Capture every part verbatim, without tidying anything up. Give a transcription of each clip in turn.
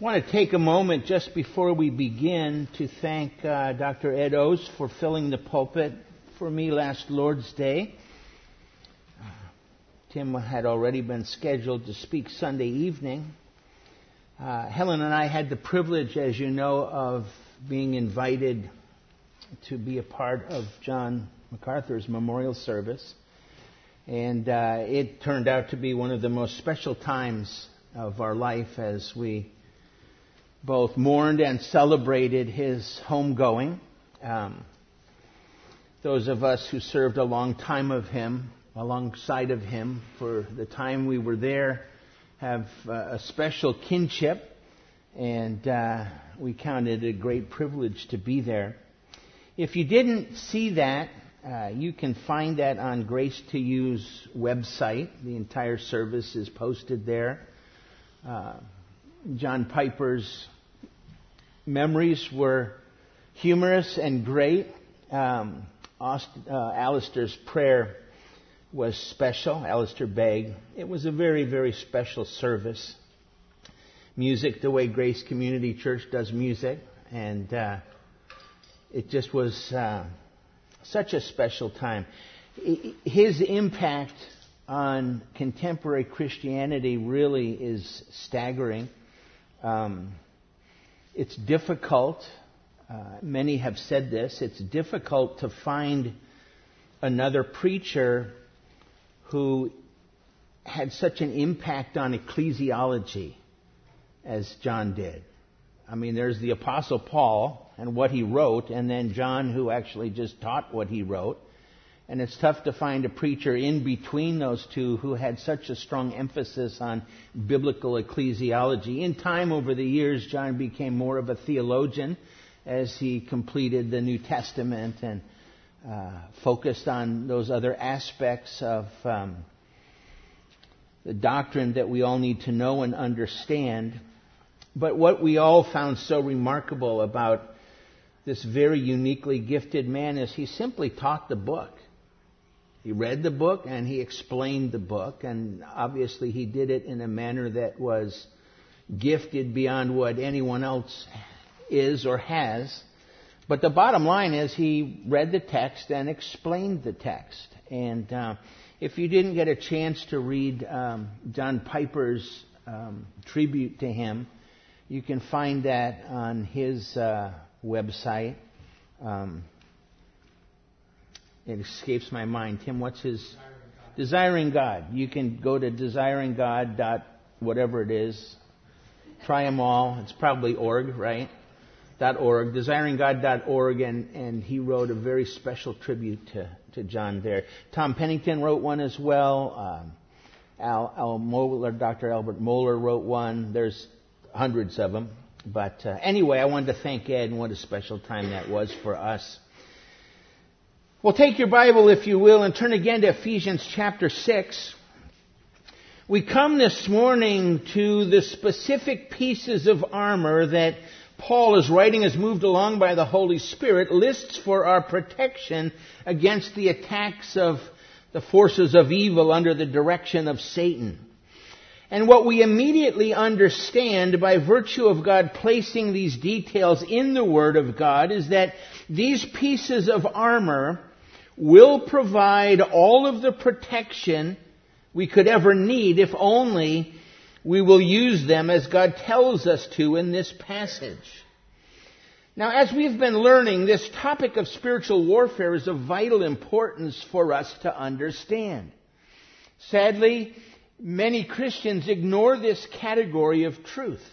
I want to take a moment just before we begin to thank uh, Doctor Ed O's for filling the pulpit for me last Lord's Day. Uh, Tim had already been scheduled to speak Sunday evening. Uh, Helen and I had the privilege, as you know, of being invited to be a part of John MacArthur's memorial service. And uh, it turned out to be one of the most special times of our life as we both mourned and celebrated his homegoing. Um, those of us who served a long time of him, alongside of him for the time we were there, have uh, a special kinship, and uh, we counted it a great privilege to be there. If you didn't see that, uh, you can find that on Grace to You's website. The entire service is posted there. Uh, John Piper's memories were humorous and great. Um, Aust- uh, Alistair's prayer was special. Alistair Begg. It was a very, very special service. Music, the way Grace Community Church does music, and uh, it just was uh, such a special time. His impact on contemporary Christianity really is staggering. Um, it's difficult, uh, many have said this, it's difficult to find another preacher who had such an impact on ecclesiology as John did. I mean, there's the Apostle Paul and what he wrote, and then John, who actually just taught what he wrote. And it's tough to find a preacher in between those two who had such a strong emphasis on biblical ecclesiology. In time, over the years, John became more of a theologian as he completed the New Testament and uh, focused on those other aspects of um, the doctrine that we all need to know and understand. But what we all found so remarkable about this very uniquely gifted man is he simply taught the book. He read the book and he explained the book, and obviously he did it in a manner that was gifted beyond what anyone else is or has. But the bottom line is he read the text and explained the text. And uh, if you didn't get a chance to read um, John Piper's um, tribute to him, you can find that on his uh, website. Um, It escapes my mind. Tim, what's his? Desiring God. You can go to desiring God dot whatever it is. Try them all. It's probably org, right? Dot org. desiring god dot org, and, and he wrote a very special tribute to, to John there. Tom Pennington wrote one as well. Um, Al, Al Mohler, Doctor Albert Mohler wrote one. There's hundreds of them. But uh, anyway, I wanted to thank Ed, and what a special time that was for us. Well, take your Bible, if you will, and turn again to Ephesians chapter six. We come this morning to the specific pieces of armor that Paul, as writing is moved along by the Holy Spirit, lists for our protection against the attacks of the forces of evil under the direction of Satan. And what we immediately understand by virtue of God placing these details in the Word of God is that these pieces of armor will provide all of the protection we could ever need if only we will use them as God tells us to in this passage. Now, as we've been learning, this topic of spiritual warfare is of vital importance for us to understand. Sadly, many Christians ignore this category of truth.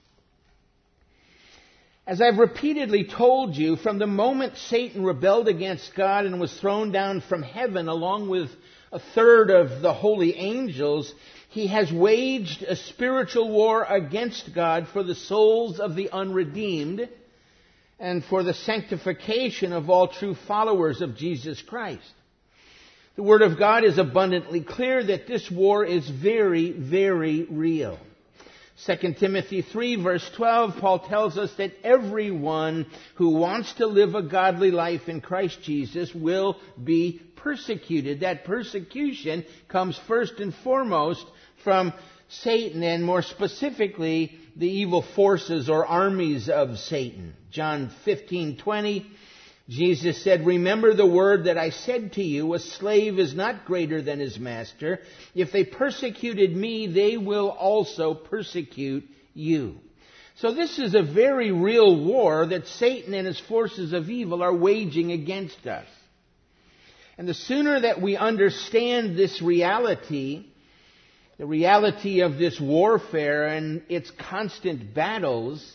As I've repeatedly told you, from the moment Satan rebelled against God and was thrown down from heaven along with a third of the holy angels, he has waged a spiritual war against God for the souls of the unredeemed and for the sanctification of all true followers of Jesus Christ. The Word of God is abundantly clear that this war is very, very real. Second Timothy three verse twelve, Paul tells us that everyone who wants to live a godly life in Christ Jesus will be persecuted. That persecution comes first and foremost from Satan, and more specifically, the evil forces or armies of Satan. John fifteen twenty, Jesus said, "Remember the word that I said to you, a slave is not greater than his master. If they persecuted me, they will also persecute you." So this is a very real war that Satan and his forces of evil are waging against us. And the sooner that we understand this reality, the reality of this warfare and its constant battles,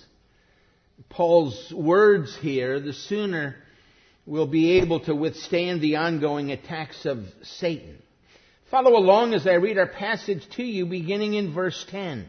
Paul's words here, the sooner we'll be able to withstand the ongoing attacks of Satan. Follow along as I read our passage to you, beginning in verse ten.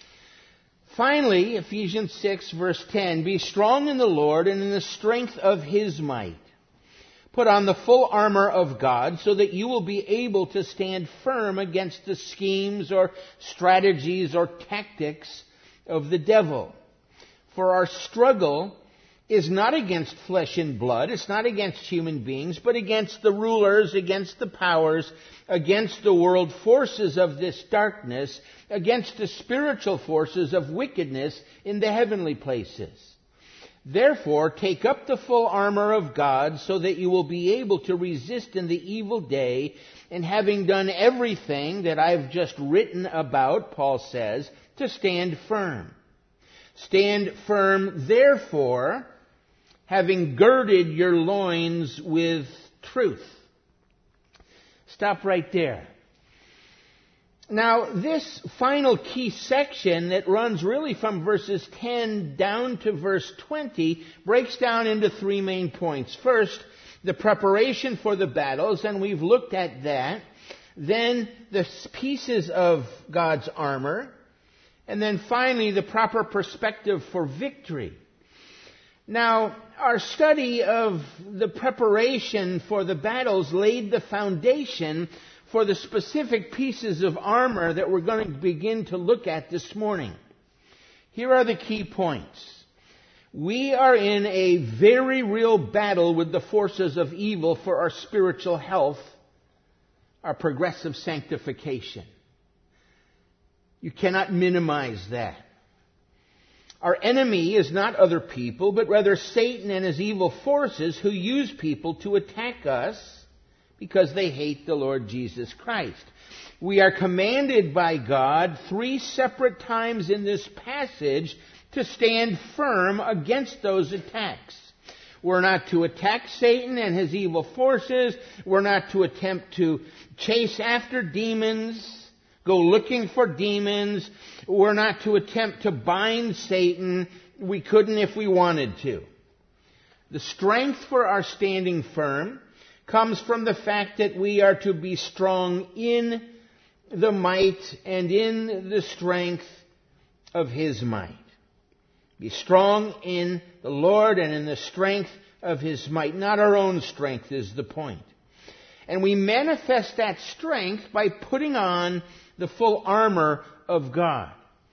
Finally, Ephesians six, verse ten, "Be strong in the Lord and in the strength of His might. Put on the full armor of God so that you will be able to stand firm against the schemes or strategies or tactics of the devil. For our struggle is not against flesh and blood, it's not against human beings, but against the rulers, against the powers, against the world forces of this darkness, against the spiritual forces of wickedness in the heavenly places. Therefore, take up the full armor of God so that you will be able to resist in the evil day, and having done everything that I've just written about," Paul says, "to stand firm. Stand firm, therefore, having girded your loins with truth." Stop right there. Now, this final key section that runs really from verses ten down to verse twenty breaks down into three main points. First, the preparation for the battles, and we've looked at that. Then, the pieces of God's armor. And then finally, the proper perspective for victory. Now, our study of the preparation for the battles laid the foundation for the specific pieces of armor that we're going to begin to look at this morning. Here are the key points. We are in a very real battle with the forces of evil for our spiritual health, our progressive sanctification. You cannot minimize that. Our enemy is not other people, but rather Satan and his evil forces who use people to attack us because they hate the Lord Jesus Christ. We are commanded by God three separate times in this passage to stand firm against those attacks. We're not to attack Satan and his evil forces. We're not to attempt to chase after demons, go looking for demons. We're not to attempt to bind Satan. We couldn't if we wanted to. The strength for our standing firm comes from the fact that we are to be strong in the might and in the strength of His might. Be strong in the Lord and in the strength of His might. Not our own strength is the point. And we manifest that strength by putting on the full armor of God.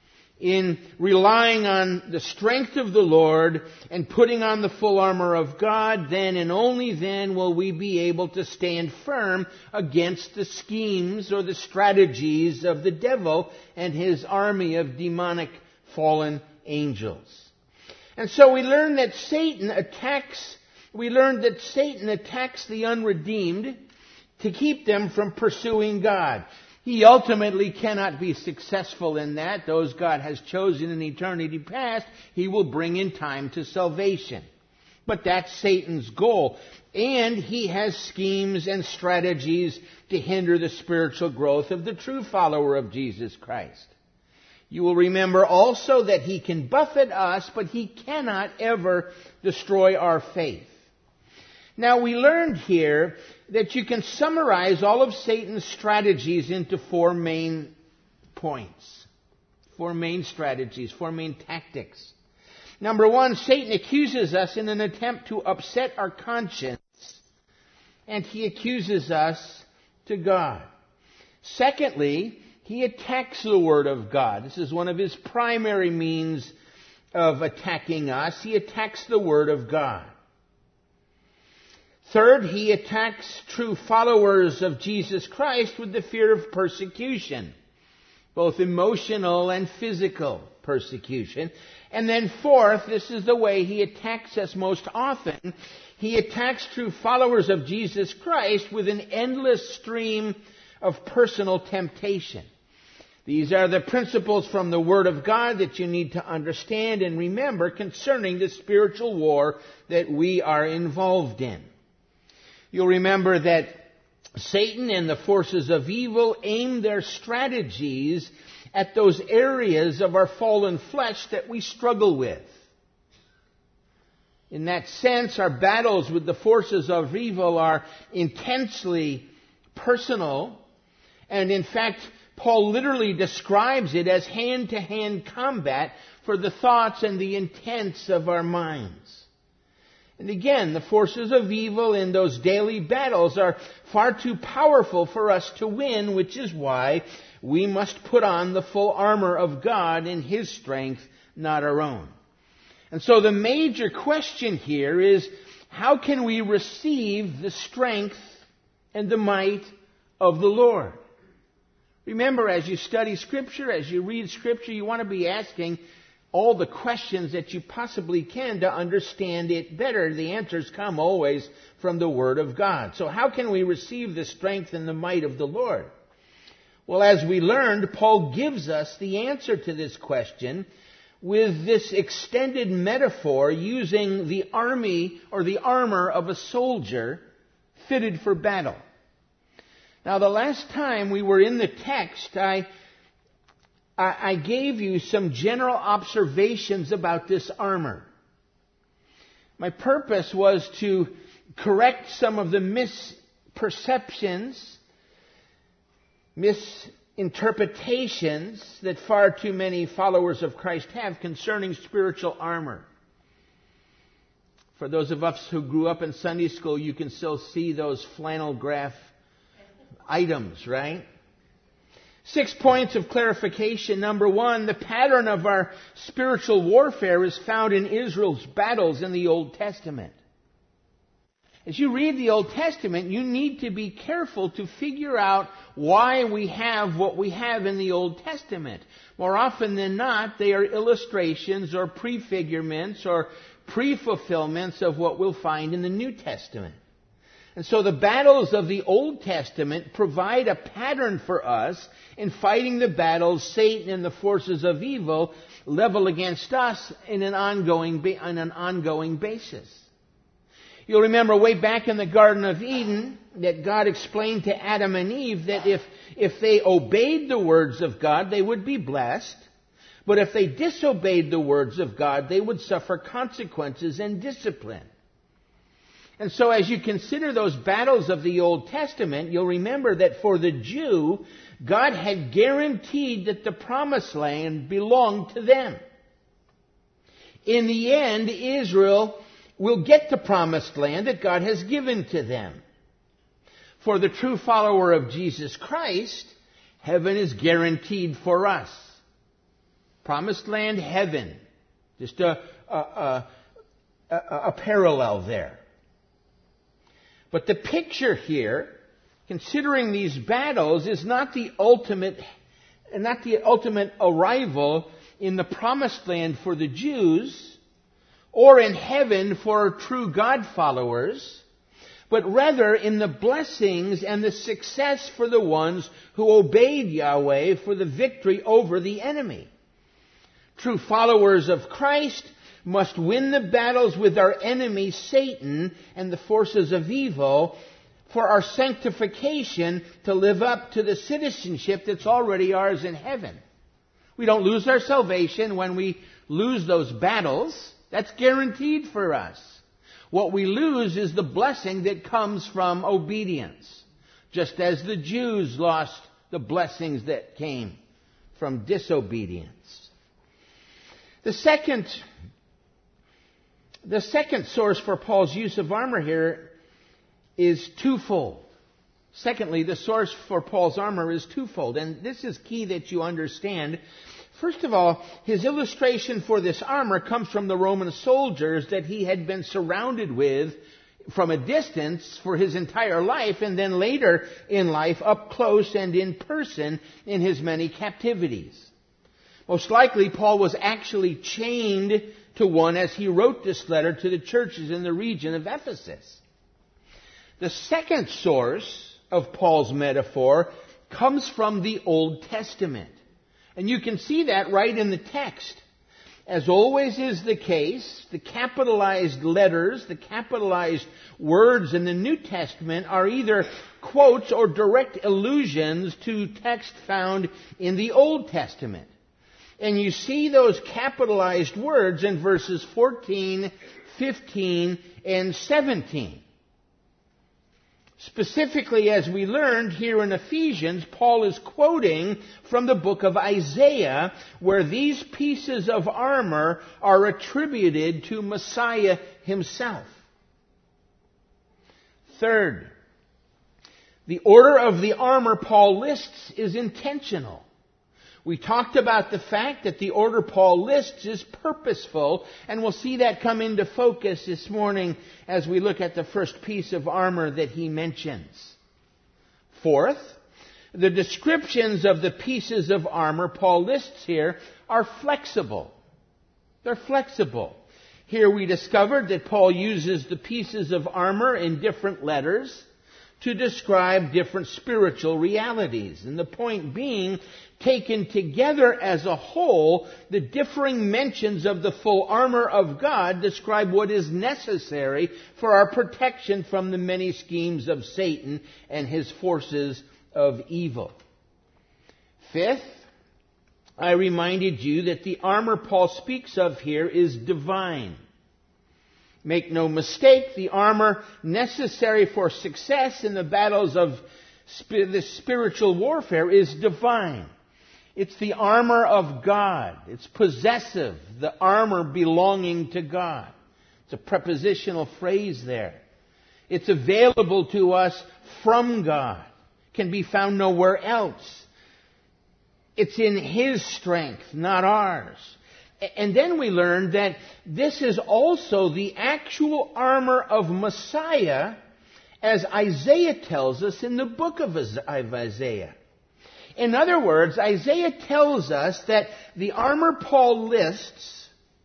In relying on the strength of the Lord and putting on the full armor of God, then and only then will we be able to stand firm against the schemes or the strategies of the devil and his army of demonic fallen angels. And so we learn that Satan attacks, we learned that Satan attacks the unredeemed to keep them from pursuing God. He ultimately cannot be successful in that. Those God has chosen in eternity past, He will bring in time to salvation. But that's Satan's goal. And he has schemes and strategies to hinder the spiritual growth of the true follower of Jesus Christ. You will remember also that he can buffet us, but he cannot ever destroy our faith. Now, we learned here that you can summarize all of Satan's strategies into four main points. Four main strategies, four main tactics. Number one, Satan accuses us in an attempt to upset our conscience, and he accuses us to God. Secondly, he attacks the Word of God. This is one of his primary means of attacking us. He attacks the Word of God. Third, he attacks true followers of Jesus Christ with the fear of persecution. both emotional and physical persecution. And then fourth, this is the way he attacks us most often. He attacks true followers of Jesus Christ with an endless stream of personal temptation. These are the principles from the Word of God that you need to understand and remember concerning the spiritual war that we are involved in. You'll remember that Satan and the forces of evil aim their strategies at those areas of our fallen flesh that we struggle with. In that sense, our battles with the forces of evil are intensely personal, and in fact, Paul literally describes it as hand-to-hand combat for the thoughts and the intents of our minds. And again, the forces of evil in those daily battles are far too powerful for us to win, which is why we must put on the full armor of God in His strength, not our own. And so the major question here is, how can we receive the strength and the might of the Lord? Remember, as you study Scripture, as you read Scripture, you want to be asking all the questions that you possibly can to understand it better. The answers come always from the Word of God. So how can we receive the strength and the might of the Lord? Well, as we learned, Paul gives us the answer to this question with this extended metaphor using the army or the armor of a soldier fitted for battle. Now, the last time we were in the text, I, I, I gave you some general observations about this armor. My purpose was to correct some of the misperceptions, misinterpretations that far too many followers of Christ have concerning spiritual armor. For those of us who grew up in Sunday school, you can still see those flannel graph items, right? Six points of clarification. Number one, the pattern of our spiritual warfare is found in Israel's battles in the Old Testament. As you read the Old Testament, you need to be careful to figure out why we have what we have in the Old Testament. More often than not, they are illustrations or prefigurements or pre-fulfillments of what we'll find in the New Testament. And so the battles of the Old Testament provide a pattern for us in fighting the battles Satan and the forces of evil level against us in an ongoing, on an ongoing basis. You'll remember way back in the Garden of Eden that God explained to Adam and Eve that if, if they obeyed the words of God, they would be blessed. But if they disobeyed the words of God, they would suffer consequences and discipline. And so as you consider those battles of the Old Testament, you'll remember that for the Jew, God had guaranteed that the promised land belonged to them. In the end, Israel will get the promised land that God has given to them. For the true follower of Jesus Christ, heaven is guaranteed for us. Promised land, heaven. Just a, a, a, a, a parallel there. But the picture here, considering these battles, is not the ultimate, not the ultimate arrival in the promised land for the Jews, or in heaven for true God followers, but rather in the blessings and the success for the ones who obeyed Yahweh for the victory over the enemy. True followers of Christ must win the battles with our enemy Satan and the forces of evil for our sanctification to live up to the citizenship that's already ours in heaven. We don't lose our salvation when we lose those battles. That's guaranteed for us. What we lose is the blessing that comes from obedience, just as the Jews lost the blessings that came from disobedience. The second The second source for Paul's use of armor here is twofold. Secondly, the source for Paul's armor is twofold, and this is key that you understand. First of all, his illustration for this armor comes from the Roman soldiers that he had been surrounded with from a distance for his entire life, and then later in life up close and in person in his many captivities. Most likely Paul was actually chained to one as he wrote this letter to the churches in the region of Ephesus. The second source of Paul's metaphor comes from the Old Testament. And you can see that right in the text. As always is the case, the capitalized letters, the capitalized words in the New Testament are either quotes or direct allusions to text found in the Old Testament. And you see those capitalized words in verses fourteen, fifteen, and seventeen. Specifically, as we learned here in Ephesians, Paul is quoting from the book of Isaiah, where these pieces of armor are attributed to Messiah himself. Third, the order of the armor Paul lists is intentional. We talked about the fact that the order Paul lists is purposeful, and we'll see that come into focus this morning as we look at the first piece of armor that he mentions. Fourth, the descriptions of the pieces of armor Paul lists here are flexible. They're flexible. Here we discovered that Paul uses the pieces of armor in different letters to describe different spiritual realities. And the point being, taken together as a whole, the differing mentions of the full armor of God describe what is necessary for our protection from the many schemes of Satan and his forces of evil. Fifth, I reminded you that the armor Paul speaks of here is divine. Make no mistake, the armor necessary for success in the battles of the spiritual warfare is divine. It's the armor of God. It's possessive, the armor belonging to God. It's a prepositional phrase there. It's available to us from God. Can be found nowhere else. It's in His strength, not ours. And then we learned that this is also the actual armor of Messiah, as Isaiah tells us in the book of Isaiah. In other words, Isaiah tells us that the armor Paul lists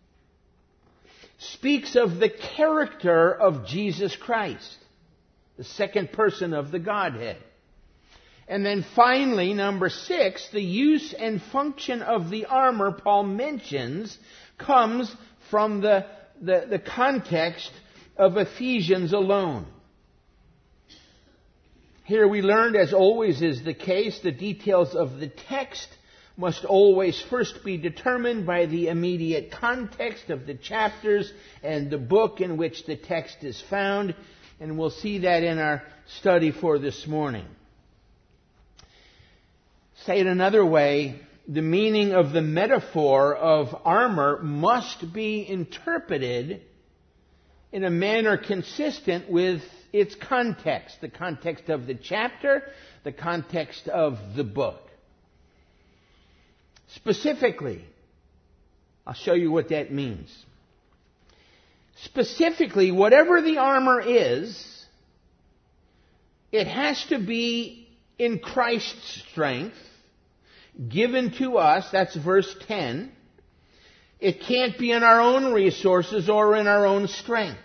speaks of the character of Jesus Christ, the second person of the Godhead. And then finally, number six, the use and function of the armor Paul mentions comes from the, the, the context of Ephesians alone. Here we learned, as always is the case, the details of the text must always first be determined by the immediate context of the chapters and the book in which the text is found. And we'll see that in our study for this morning. Say it another way, the meaning of the metaphor of armor must be interpreted in a manner consistent with its context, the context of the chapter, the context of the book. Specifically, I'll show you what that means. Specifically, whatever the armor is, it has to be in Christ's strength, given to us, that's verse ten. It can't be in our own resources or in our own strength.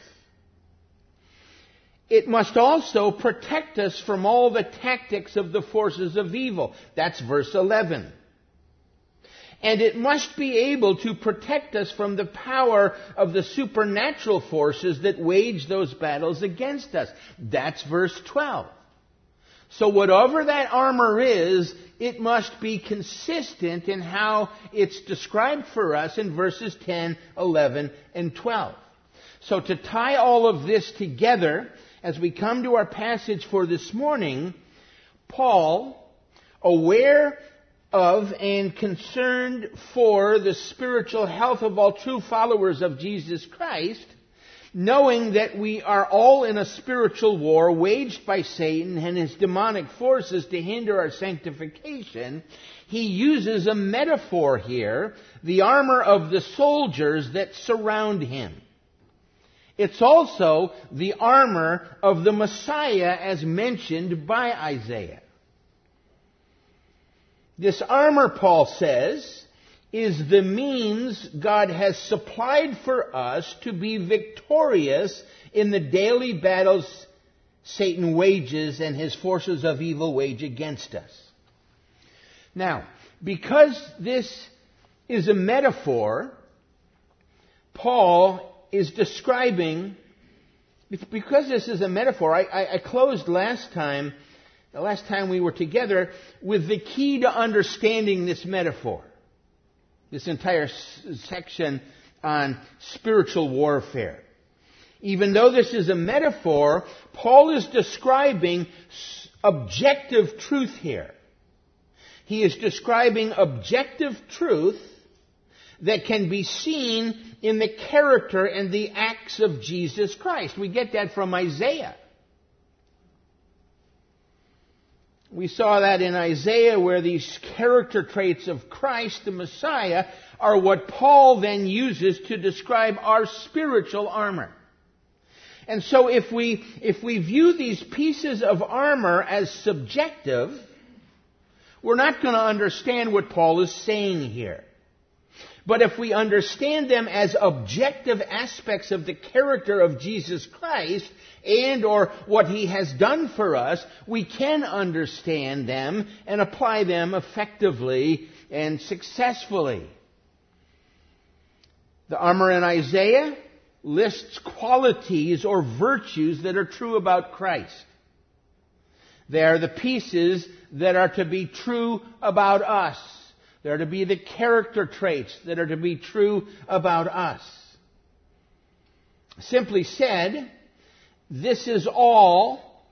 It must also protect us from all the tactics of the forces of evil. That's verse eleven. And it must be able to protect us from the power of the supernatural forces that wage those battles against us. That's verse twelve. So whatever that armor is, it must be consistent in how it's described for us in verses ten, eleven, and twelve. So to tie all of this together, as we come to our passage for this morning, Paul, aware of and concerned for the spiritual health of all true followers of Jesus Christ, knowing that we are all in a spiritual war waged by Satan and his demonic forces to hinder our sanctification, he uses a metaphor here, the armor of the soldiers that surround him. It's also the armor of the Messiah as mentioned by Isaiah. This armor, Paul says, is the means God has supplied for us to be victorious in the daily battles Satan wages and his forces of evil wage against us. Now, because this is a metaphor, Paul is describing, because this is a metaphor, I, I, I closed last time, the last time we were together, with the key to understanding this metaphor. This entire s- section on spiritual warfare. Even though this is a metaphor, Paul is describing s- objective truth here. He is describing objective truth that can be seen in the character and the acts of Jesus Christ. We get that from Isaiah. We saw that in Isaiah, where these character traits of Christ, the Messiah, are what Paul then uses to describe our spiritual armor. And so if we, if we view these pieces of armor as subjective, we're not going to understand what Paul is saying here. But if we understand them as objective aspects of the character of Jesus Christ and or what He has done for us, we can understand them and apply them effectively and successfully. The armor in Isaiah lists qualities or virtues that are true about Christ. They are the pieces that are to be true about us. They are to be the character traits that are to be true about us. Simply said, this is all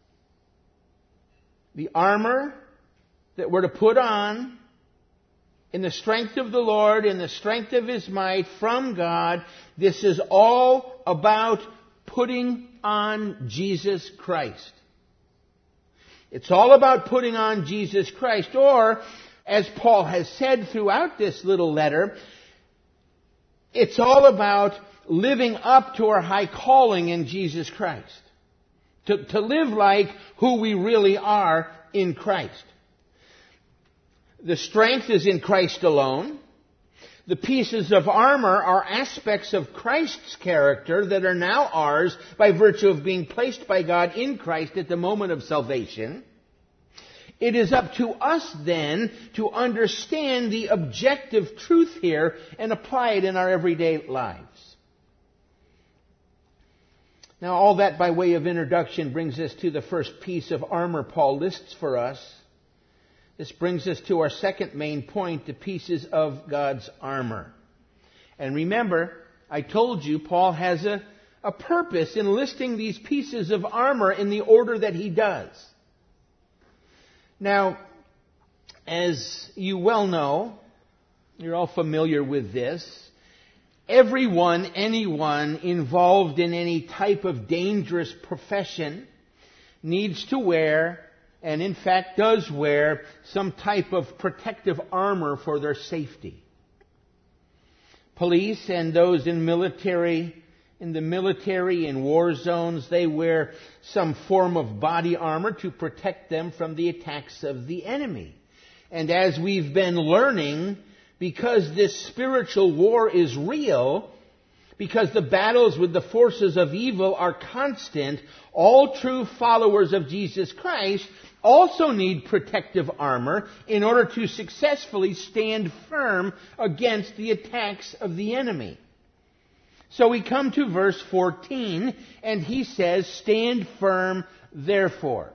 the armor that we're to put on in the strength of the Lord, in the strength of His might from God. This is all about putting on Jesus Christ. It's all about putting on Jesus Christ, or, as Paul has said throughout this little letter, it's all about living up to our high calling in Jesus Christ. To, to live like who we really are in Christ. The strength is in Christ alone. The pieces of armor are aspects of Christ's character that are now ours by virtue of being placed by God in Christ at the moment of salvation. It is up to us then to understand the objective truth here and apply it in our everyday lives. Now, all that by way of introduction brings us to the first piece of armor Paul lists for us. This brings us to our second main point, the pieces of God's armor. And remember, I told you Paul has a, a purpose in listing these pieces of armor in the order that he does. Now, as you well know, you're all familiar with this, everyone, anyone involved in any type of dangerous profession needs to wear, and in fact does wear, some type of protective armor for their safety. Police and those in military, in the military, in war zones, they wear some form of body armor to protect them from the attacks of the enemy. And as we've been learning, because this spiritual war is real, because the battles with the forces of evil are constant, all true followers of Jesus Christ also need protective armor in order to successfully stand firm against the attacks of the enemy. So we come to verse fourteen, and he says, "Stand firm, therefore."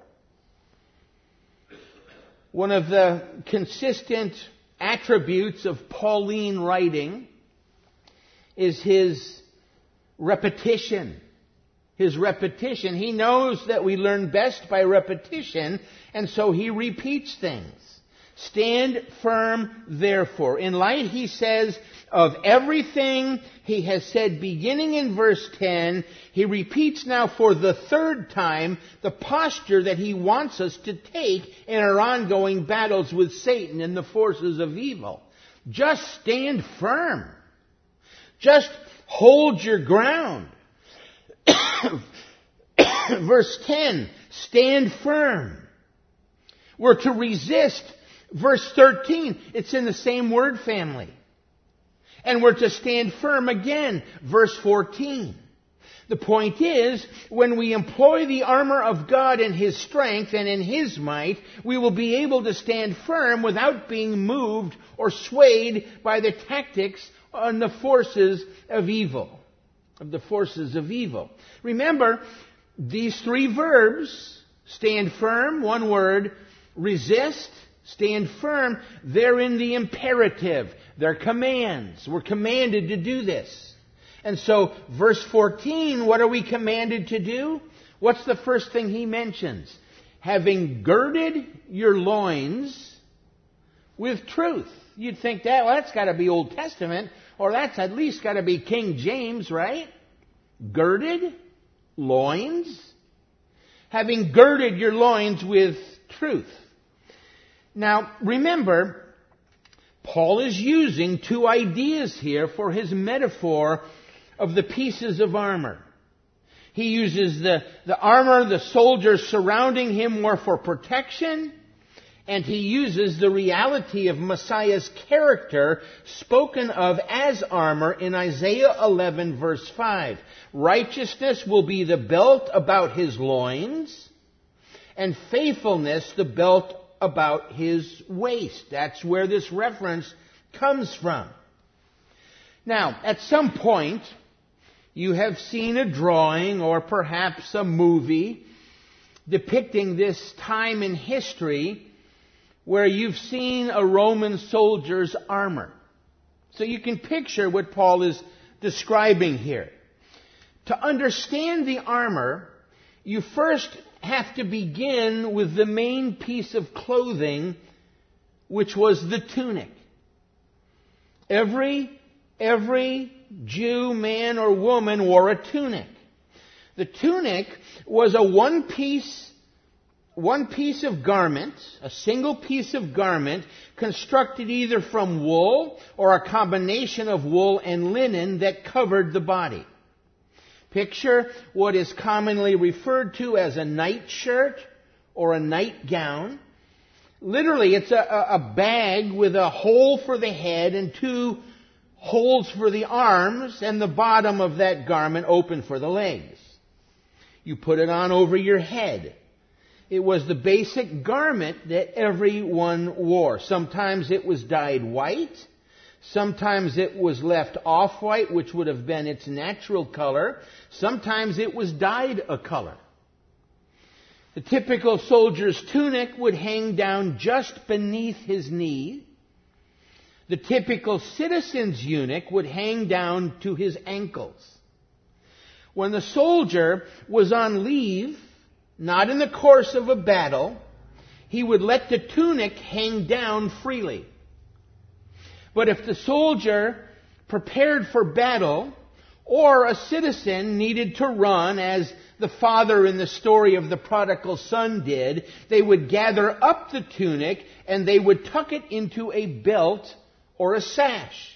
One of the consistent attributes of Pauline writing is his repetition. His repetition. He knows that we learn best by repetition, and so he repeats things. Stand firm, therefore. In light, he says, of everything he has said beginning in verse ten, he repeats now for the third time the posture that he wants us to take in our ongoing battles with Satan and the forces of evil. Just stand firm. Just hold your ground. Verse ten, stand firm. We're to resist. Verse thirteen, it's in the same word family. And we're to stand firm again. Verse fourteen. The point is, when we employ the armor of God in His strength and in His might, we will be able to stand firm without being moved or swayed by the tactics and the forces of evil. Of the forces of evil. Remember, these three verbs, stand firm, one word, resist, stand firm, they're in the imperative. They're commands. We're commanded to do this. And so, verse fourteen, what are we commanded to do? What's the first thing he mentions? Having girded your loins with truth. You'd think that, well, that's got to be Old Testament, or that's at least got to be King James, right? Girded loins. Having girded your loins with truth. Now, remember, Paul is using two ideas here for his metaphor of the pieces of armor. He uses the, the armor, the soldiers surrounding him more for protection, and he uses the reality of Messiah's character spoken of as armor in Isaiah eleven verse five. Righteousness will be the belt about his loins, and faithfulness the belt about his waist. That's where this reference comes from. Now, at some point, you have seen a drawing or perhaps a movie depicting this time in history where you've seen a Roman soldier's armor. So you can picture what Paul is describing here. To understand the armor, you first have to begin with the main piece of clothing, which was the tunic. Every, every Jew, man or woman, wore a tunic. The tunic was a one piece, one piece of garment, a single piece of garment, constructed either from wool or a combination of wool and linen that covered the body. Picture what is commonly referred to as a nightshirt or a nightgown. Literally, it's a, a bag with a hole for the head and two holes for the arms, and the bottom of that garment open for the legs. You put it on over your head. It was the basic garment that everyone wore. Sometimes it was dyed white. Sometimes it was left off-white, which would have been its natural color. Sometimes it was dyed a color. The typical soldier's tunic would hang down just beneath his knee. The typical citizen's tunic would hang down to his ankles. When the soldier was on leave, not in the course of a battle, he would let the tunic hang down freely. But if the soldier prepared for battle, or a citizen needed to run, as the father in the story of the prodigal son did, they would gather up the tunic and they would tuck it into a belt or a sash.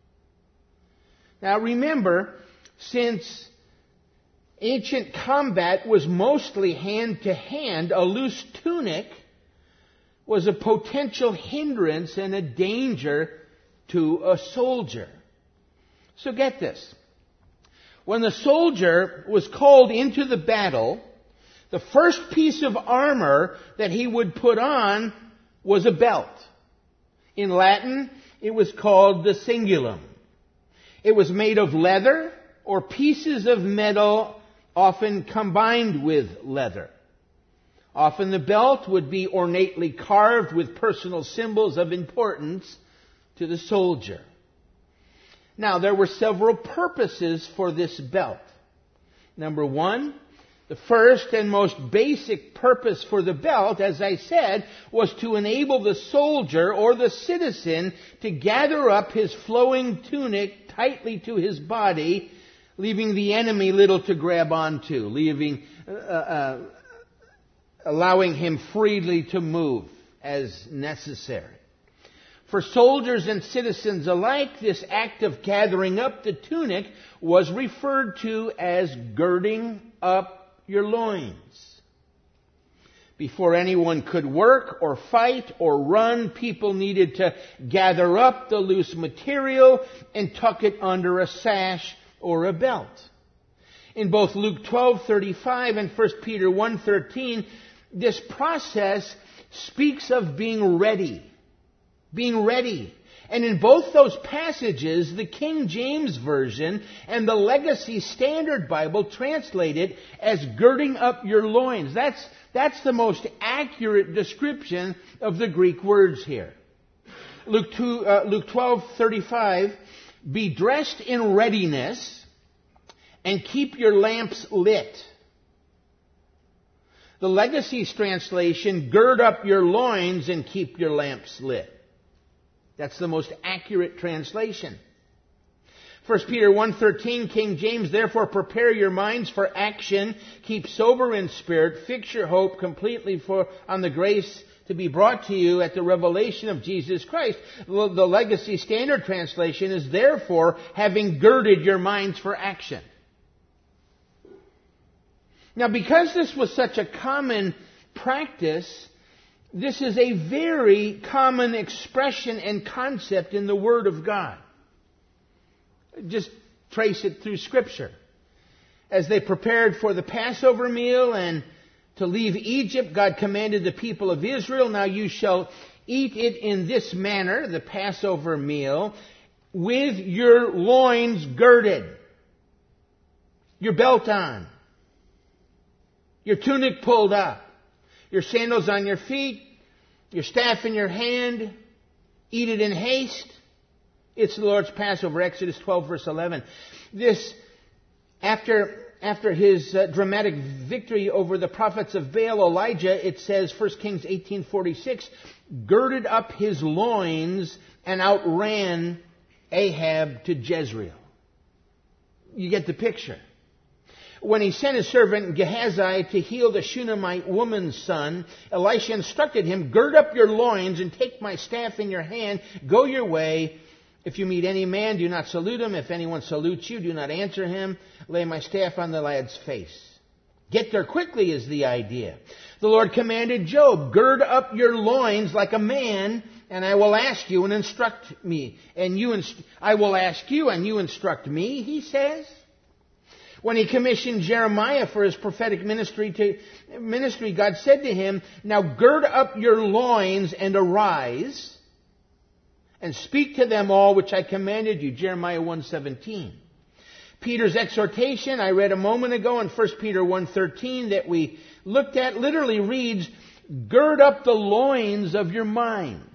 Now remember, since ancient combat was mostly hand-to-hand, a loose tunic was a potential hindrance and a danger to a soldier. So get this. When the soldier was called into the battle, the first piece of armor that he would put on was a belt. In Latin, it was called the cingulum. It was made of leather or pieces of metal, often combined with leather. Often the belt would be ornately carved with personal symbols of importance to the soldier. Now, there were several purposes for this belt. Number one, the first and most basic purpose for the belt, as I said, was to enable the soldier or the citizen to gather up his flowing tunic tightly to his body, leaving the enemy little to grab onto, leaving, uh, uh, allowing him freely to move as necessary. For soldiers and citizens alike, this act of gathering up the tunic was referred to as girding up your loins. Before anyone could work or fight or run, people needed to gather up the loose material and tuck it under a sash or a belt. In both Luke twelve thirty-five and First Peter one thirteen, this process speaks of being ready. Being ready. And in both those passages, the King James Version and the Legacy Standard Bible translate it as girding up your loins. That's, that's the most accurate description of the Greek words here. Luke, two, uh, Luke twelve thirty-five, be dressed in readiness and keep your lamps lit. The Legacy's translation, gird up your loins and keep your lamps lit. That's the most accurate translation. First Peter one thirteen, King James, therefore prepare your minds for action, keep sober in spirit, fix your hope completely for on the grace to be brought to you at the revelation of Jesus Christ. The Legacy Standard Translation is therefore having girded your minds for action. Now, because this was such a common practice, this is a very common expression and concept in the Word of God. Just trace it through Scripture. As they prepared for the Passover meal and to leave Egypt, God commanded the people of Israel, now you shall eat it in this manner, the Passover meal, with your loins girded, your belt on, your tunic pulled up, your sandals on your feet, your staff in your hand. Eat it in haste. It's the Lord's Passover, Exodus twelve, verse eleven. This, after, after his uh, dramatic victory over the prophets of Baal, Elijah, it says, First Kings eighteen forty-six, girded up his loins and outran Ahab to Jezreel. You get the picture. When he sent his servant Gehazi to heal the Shunammite woman's son, Elisha instructed him, gird up your loins and take my staff in your hand. Go your way. If you meet any man, do not salute him. If anyone salutes you, do not answer him. Lay my staff on the lad's face. Get there quickly is the idea. The Lord commanded Job, gird up your loins like a man, and I will ask you and instruct me. And you, inst- I will ask you and you instruct me, he says. When he commissioned Jeremiah for his prophetic ministry, to, ministry, God said to him, now gird up your loins and arise and speak to them all which I commanded you. Jeremiah one seventeen. Peter's exhortation I read a moment ago in First Peter one thirteen that we looked at literally reads, gird up the loins of your minds.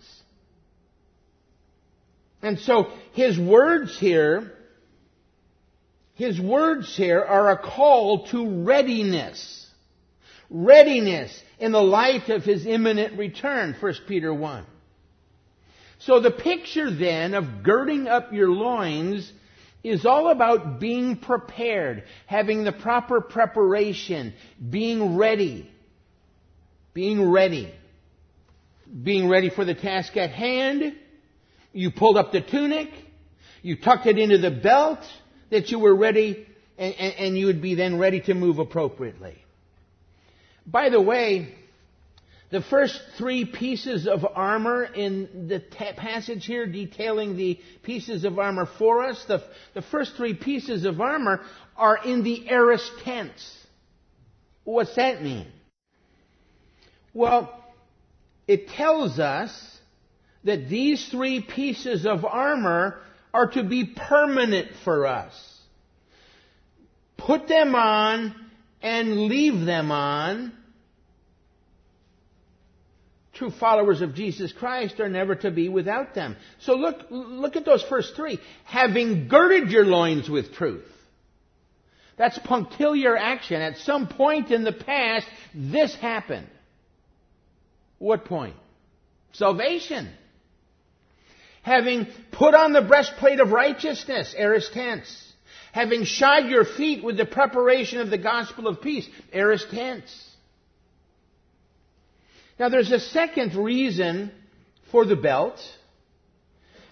And so his words here His words here are a call to readiness. Readiness in the light of his imminent return, First Peter one. So the picture then of girding up your loins is all about being prepared, having the proper preparation, being ready. Being ready. Being ready for the task at hand. You pulled up the tunic. You tucked it into the belt. That you were ready, and, and, and you would be then ready to move appropriately. By the way, the first three pieces of armor in the ta- passage here detailing the pieces of armor for us, the, the first three pieces of armor are in the aorist tense. What's that mean? Well, it tells us that these three pieces of armor are to be permanent for us. Put them on and leave them on. True followers of Jesus Christ are never to be without them. So look, look at those first three. Having girded your loins with truth. That's punctiliar action. At some point in the past, this happened. What point? Salvation. Having put on the breastplate of righteousness, aorist tense. Having shod your feet with the preparation of the gospel of peace, aorist tense. Now there's a second reason for the belt.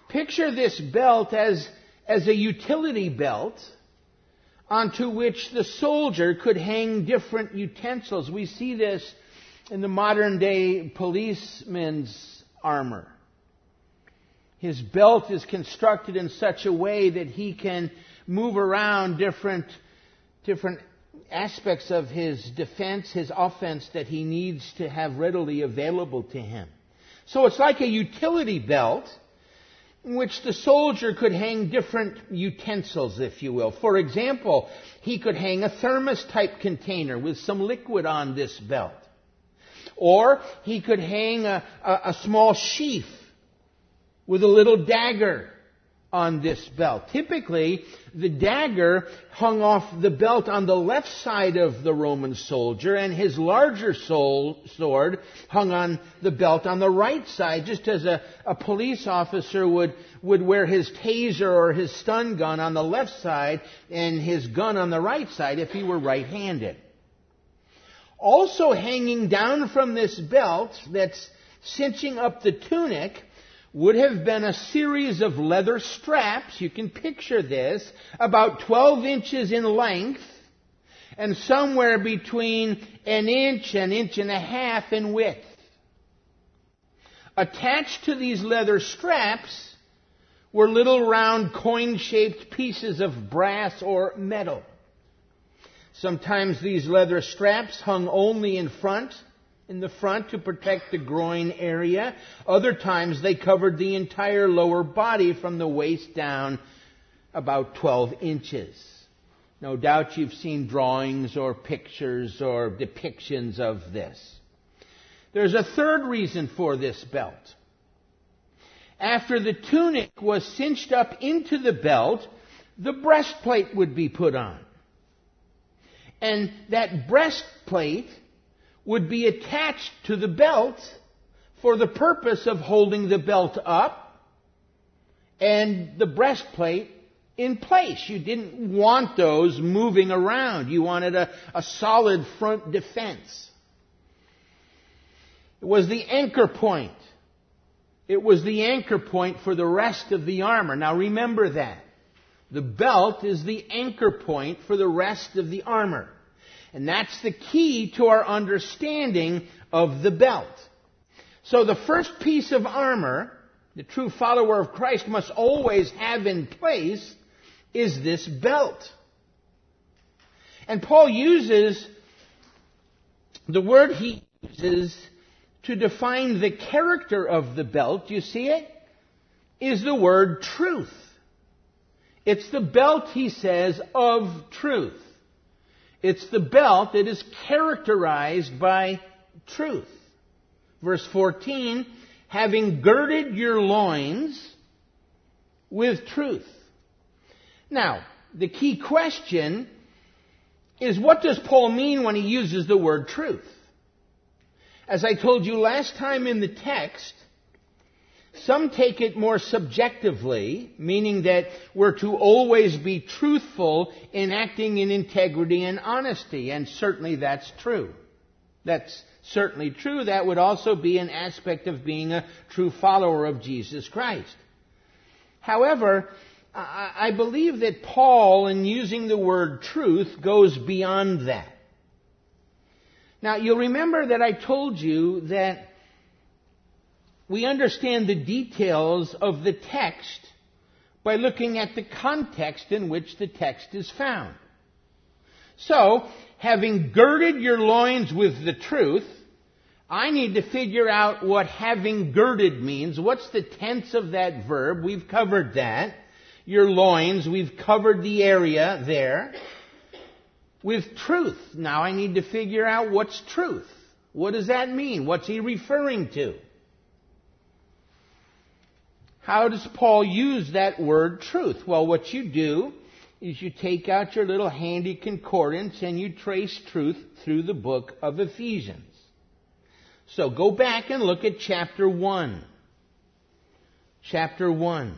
Picture this belt as, as a utility belt onto which the soldier could hang different utensils. We see this in the modern day policeman's armor. His belt is constructed in such a way that he can move around different, different aspects of his defense, his offense that he needs to have readily available to him. So it's like a utility belt in which the soldier could hang different utensils, if you will. For example, he could hang a thermos-type container with some liquid on this belt. Or he could hang a, a, a small sheath with a little dagger on this belt. Typically, the dagger hung off the belt on the left side of the Roman soldier, and his larger soul, sword hung on the belt on the right side, just as a, a police officer would, would wear his taser or his stun gun on the left side and his gun on the right side if he were right-handed. Also hanging down from this belt that's cinching up the tunic would have been a series of leather straps. You can picture this, about twelve inches in length and somewhere between an inch, an inch and a half in width. Attached to these leather straps were little round coin-shaped pieces of brass or metal. Sometimes these leather straps hung only in front, in the front to protect the groin area. Other times they covered the entire lower body from the waist down about twelve inches. No doubt you've seen drawings or pictures or depictions of this. There's a third reason for this belt. After the tunic was cinched up into the belt, the breastplate would be put on. And that breastplate would be attached to the belt for the purpose of holding the belt up and the breastplate in place. You didn't want those moving around. You wanted a, a solid front defense. It was the anchor point. It was the anchor point for the rest of the armor. Now remember that. The belt is the anchor point for the rest of the armor. And that's the key to our understanding of the belt. So the first piece of armor the true follower of Christ must always have in place is this belt. And Paul uses the word he uses to define the character of the belt, you see it, is the word truth. It's the belt, he says, of truth. It's the belt that is characterized by truth. Verse fourteen, having girded your loins with truth. Now, the key question is, what does Paul mean when he uses the word truth? As I told you last time in the text, some take it more subjectively, meaning that we're to always be truthful in acting in integrity and honesty, and certainly that's true. That's certainly true. That would also be an aspect of being a true follower of Jesus Christ. However, I believe that Paul, in using the word truth, goes beyond that. Now, you'll remember that I told you that we understand the details of the text by looking at the context in which the text is found. So, having girded your loins with the truth, I need to figure out what having girded means. What's the tense of that verb? We've covered that. Your loins, we've covered the area there. With truth. Now I need to figure out what's truth. What does that mean? What's he referring to? How does Paul use that word truth? Well, what you do is you take out your little handy concordance and you trace truth through the book of Ephesians. So go back and look at chapter one. Chapter one.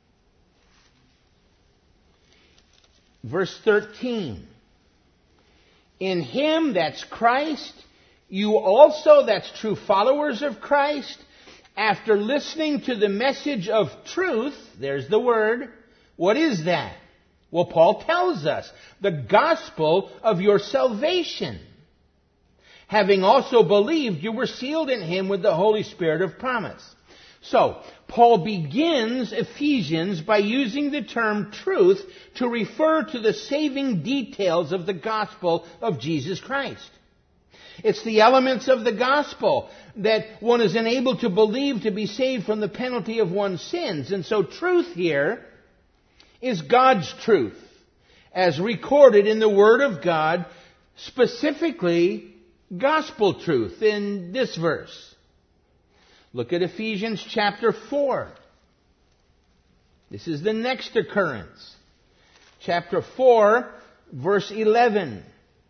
Verse thirteen. In Him, that's Christ, you also, that's true followers of Christ, after listening to the message of truth, there's the word, what is that? Well, Paul tells us, the gospel of your salvation. Having also believed, you were sealed in him with the Holy Spirit of promise. So, Paul begins Ephesians by using the term truth to refer to the saving details of the gospel of Jesus Christ. It's the elements of the gospel that one is enabled to believe to be saved from the penalty of one's sins. And so truth here is God's truth, as recorded in the Word of God, specifically gospel truth in this verse. Look at Ephesians chapter four. This is the next occurrence. Chapter four, verse eleven.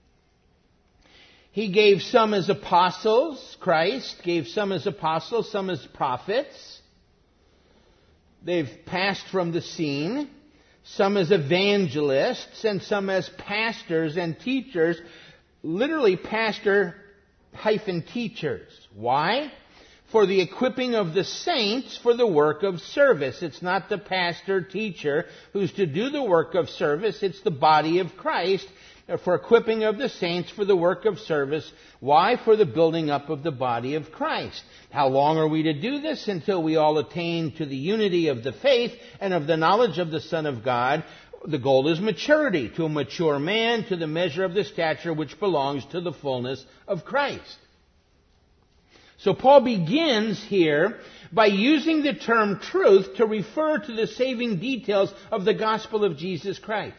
He gave some as apostles, Christ gave some as apostles, some as prophets. They've passed from the scene. Some as evangelists, and some as pastors and teachers. Literally pastor hyphen teachers. Why? For the equipping of the saints for the work of service. It's not the pastor teacher who's to do the work of service. It's the body of Christ for equipping of the saints for the work of service. Why? For the building up of the body of Christ. How long are we to do this? Until we all attain to the unity of the faith and of the knowledge of the Son of God. The goal is maturity, to a mature man, to the measure of the stature which belongs to the fullness of Christ. So Paul begins here by using the term truth to refer to the saving details of the gospel of Jesus Christ.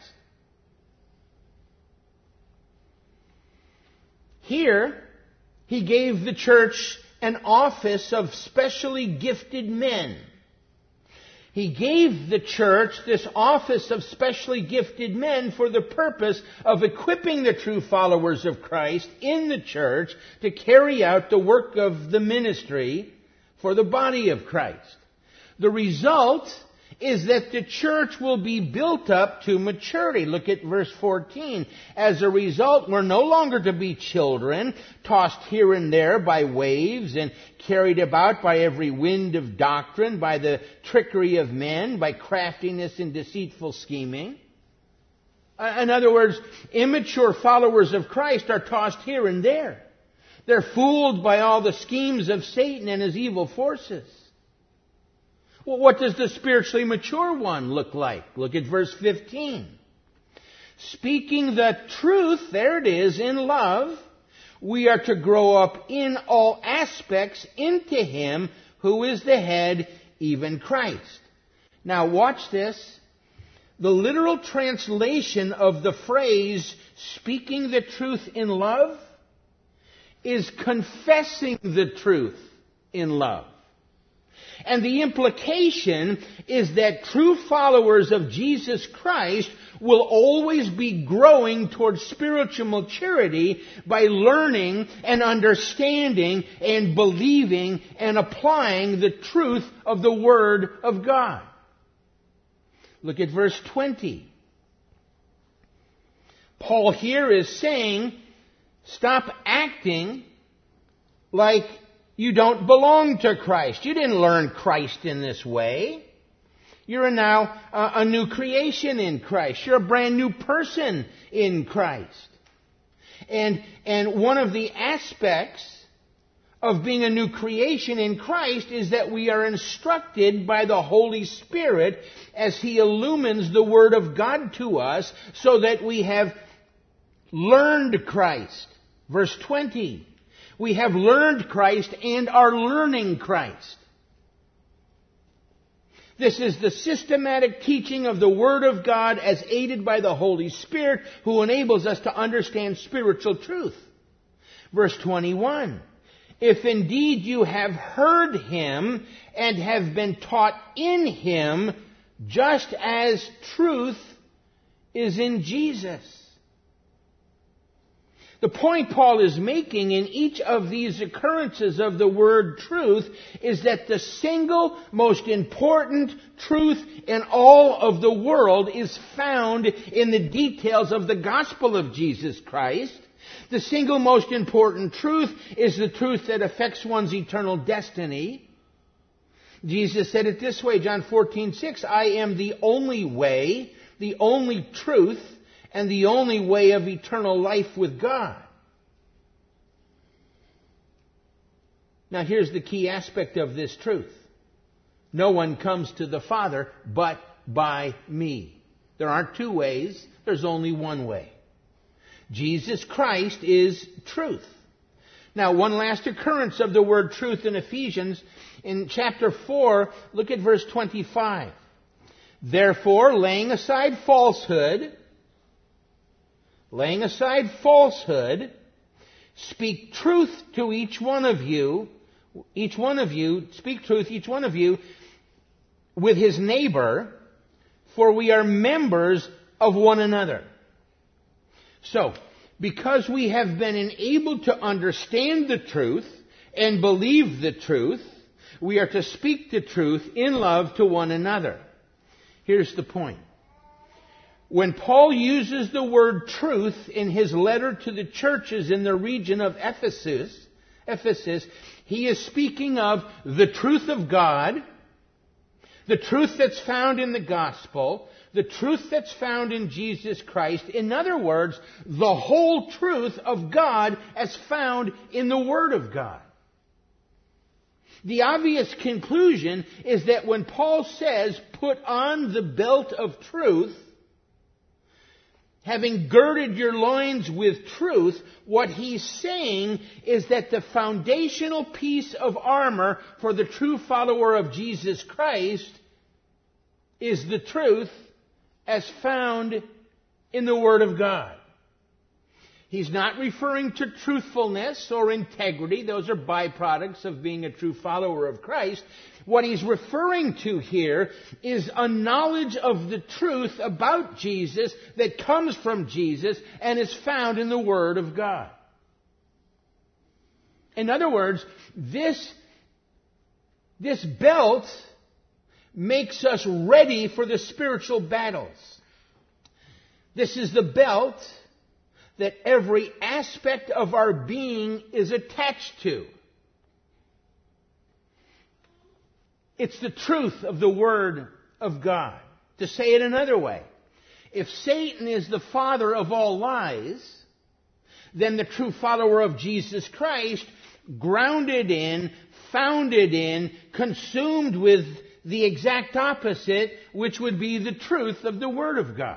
Here, he gave the church an office of specially gifted men. He gave the church this office of specially gifted men for the purpose of equipping the true followers of Christ in the church to carry out the work of the ministry for the body of Christ. The result is that the church will be built up to maturity. Look at verse fourteen. As a result, we're no longer to be children, tossed here and there by waves and carried about by every wind of doctrine, by the trickery of men, by craftiness and deceitful scheming. In other words, immature followers of Christ are tossed here and there. They're fooled by all the schemes of Satan and his evil forces. Well, what does the spiritually mature one look like? Look at verse fifteen. Speaking the truth, there it is, in love, we are to grow up in all aspects into Him who is the head, even Christ. Now watch this. The literal translation of the phrase, speaking the truth in love, is confessing the truth in love. And the implication is that true followers of Jesus Christ will always be growing towards spiritual maturity by learning and understanding and believing and applying the truth of the Word of God. Look at verse twenty. Paul here is saying, stop acting like you don't belong to Christ. You didn't learn Christ in this way. You're now a, a new creation in Christ. You're a brand new person in Christ. And, and one of the aspects of being a new creation in Christ is that we are instructed by the Holy Spirit as He illumines the Word of God to us so that we have learned Christ. Verse twenty. We have learned Christ and are learning Christ. This is the systematic teaching of the Word of God as aided by the Holy Spirit who enables us to understand spiritual truth. Verse twenty-one. If indeed you have heard Him and have been taught in Him, just as truth is in Jesus. The point Paul is making in each of these occurrences of the word truth is that the single most important truth in all of the world is found in the details of the gospel of Jesus Christ. The single most important truth is the truth that affects one's eternal destiny. Jesus said it this way, John fourteen six, I am the only way, the only truth, and the only way of eternal life with God. Now here's the key aspect of this truth. No one comes to the Father but by me. There aren't two ways, there's only one way. Jesus Christ is truth. Now, one last occurrence of the word truth in Ephesians. In chapter four, look at verse twenty-five. Therefore, laying aside falsehood, laying aside falsehood, speak truth to each one of you, each one of you, speak truth, each one of you, with his neighbor, for we are members of one another. So, because we have been enabled to understand the truth and believe the truth, we are to speak the truth in love to one another. Here's the point. When Paul uses the word truth in his letter to the churches in the region of Ephesus, Ephesus, he is speaking of the truth of God, the truth that's found in the gospel, the truth that's found in Jesus Christ. In other words, the whole truth of God as found in the Word of God. The obvious conclusion is that when Paul says, put on the belt of truth, having girded your loins with truth, what he's saying is that the foundational piece of armor for the true follower of Jesus Christ is the truth as found in the Word of God. He's not referring to truthfulness or integrity. Those are byproducts of being a true follower of Christ. What he's referring to here is a knowledge of the truth about Jesus that comes from Jesus and is found in the Word of God. In other words, this, this belt makes us ready for the spiritual battles. This is the belt that every aspect of our being is attached to. It's the truth of the Word of God. To say it another way, if Satan is the father of all lies, then the true follower of Jesus Christ, grounded in, founded in, consumed with the exact opposite, which would be the truth of the Word of God.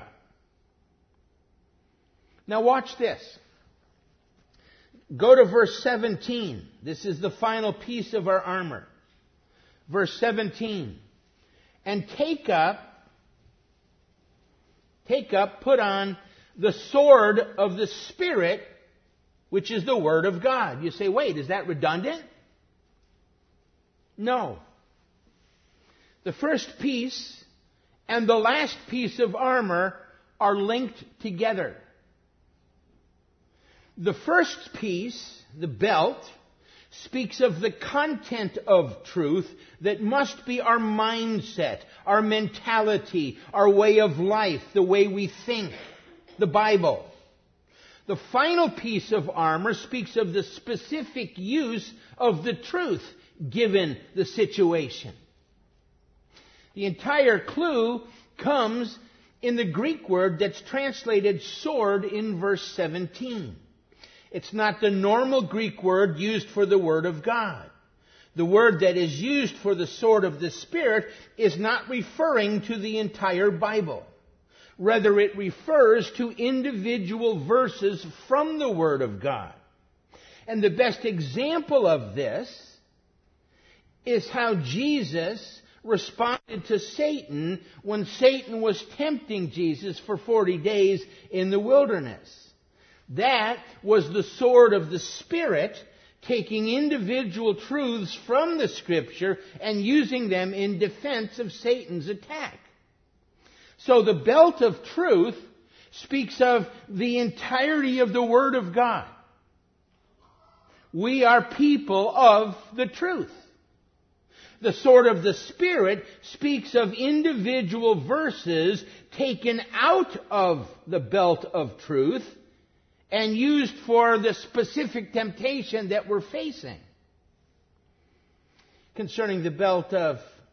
Now watch this. Go to verse seventeen. This is the final piece of our armor. Verse seventeen. And take up, take up, put on the sword of the Spirit, which is the Word of God. You say, wait, is that redundant? No. The first piece and the last piece of armor are linked together. The first piece, the belt, speaks of the content of truth that must be our mindset, our mentality, our way of life, the way we think, the Bible. The final piece of armor speaks of the specific use of the truth given the situation. The entire clue comes in the Greek word that's translated sword in verse seventeen. It's not the normal Greek word used for the Word of God. The word that is used for the sword of the Spirit is not referring to the entire Bible. Rather, it refers to individual verses from the Word of God. And the best example of this is how Jesus responded to Satan when Satan was tempting Jesus for forty days in the wilderness. That was the sword of the Spirit, taking individual truths from the Scripture and using them in defense of Satan's attack. So the belt of truth speaks of the entirety of the Word of God. We are people of the truth. The sword of the Spirit speaks of individual verses taken out of the belt of truth and used for the specific temptation that we're facing. Concerning the belt of